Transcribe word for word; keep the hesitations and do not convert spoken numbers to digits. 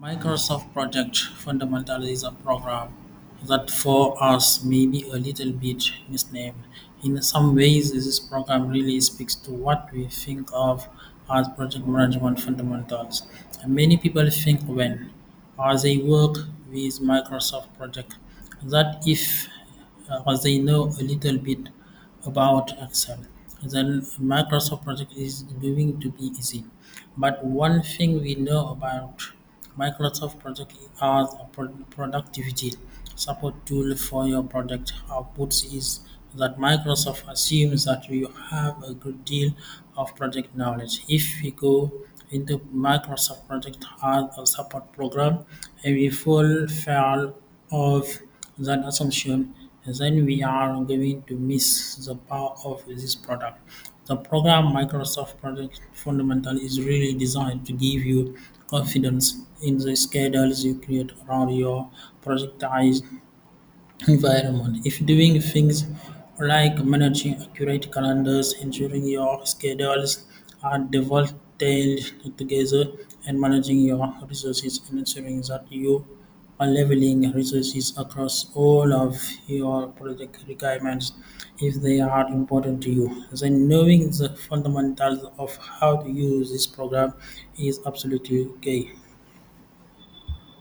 Microsoft Project fundamentally is a program that for us may be a little bit misnamed. In some ways, this program really speaks to what we think of as project management fundamentals. And many people think when as they work with Microsoft Project that if uh, they know a little bit about Excel, then Microsoft Project is going to be easy. But one thing we know about Microsoft Project as a pro- productivity support tool for your project outputs is that Microsoft assumes that you have a good deal of project knowledge. If we go into Microsoft Project as a support program and we fall foul of that assumption, then we are going to miss the power of this product. The program Microsoft Project Fundamental is really designed to give you confidence in the schedules you create around your projectized environment. If doing things like managing accurate calendars, ensuring your schedules are dovetailed together, and managing your resources and ensuring that you are leveling resources across all of your project requirements if they are important to you. Then knowing the fundamentals of how to use this program is absolutely okay.